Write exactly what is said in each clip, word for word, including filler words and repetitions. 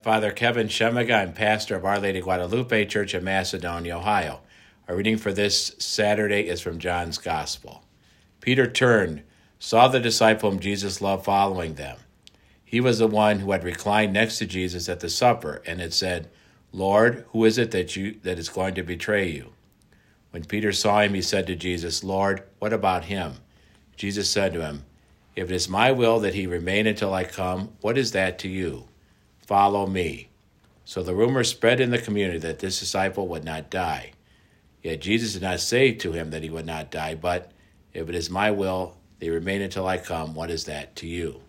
Father Kevin Shemega. I'm pastor of Our Lady Guadalupe Church in Macedonia, Ohio. Our reading for this Saturday is from John's Gospel. Peter turned, saw the disciple whom Jesus loved following them. He was the one who had reclined next to Jesus at the supper and had said, "Lord, who is it that you that is going to betray you?" When Peter saw him, he said to Jesus, "Lord, what about him?" Jesus said to him, "If it is my will that he remain until I come, what is that to you? Follow me." So the rumor spread in the community that this disciple would not die. Yet Jesus did not say to him that he would not die, but, "If it is my will that he remain until I come, what is that to you?"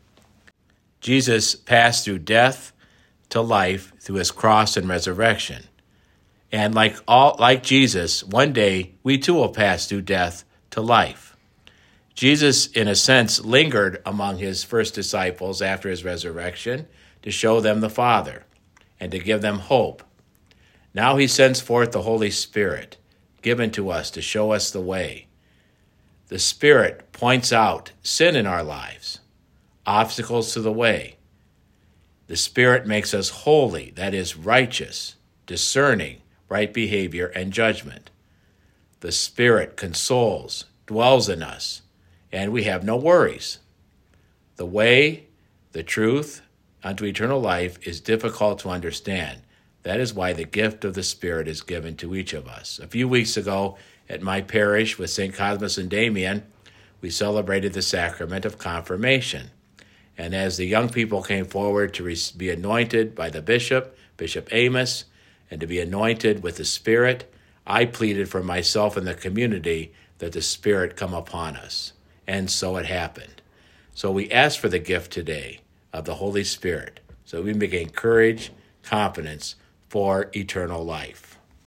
Jesus passed through death to life through his cross and resurrection. And like all, like Jesus, one day we too will pass through death to life. Jesus, in a sense, lingered among his first disciples after his resurrection to show them the Father and to give them hope. Now he sends forth the Holy Spirit, given to us to show us the way. The Spirit points out sin in our lives, obstacles to the way. The Spirit makes us holy, that is, righteous, discerning, right behavior, and judgment. The Spirit consoles, dwells in us, and we have no worries. The way, the truth, unto eternal life is difficult to understand. That is why the gift of the Spirit is given to each of us. A few weeks ago at my parish with Saint Cosmas and Damian, we celebrated the sacrament of confirmation. And as the young people came forward to be anointed by the bishop, Bishop Amos, and to be anointed with the Spirit, I pleaded for myself and the community that the Spirit come upon us. And so it happened. So we ask for the gift today of the Holy Spirit, so we may gain courage, confidence for eternal life.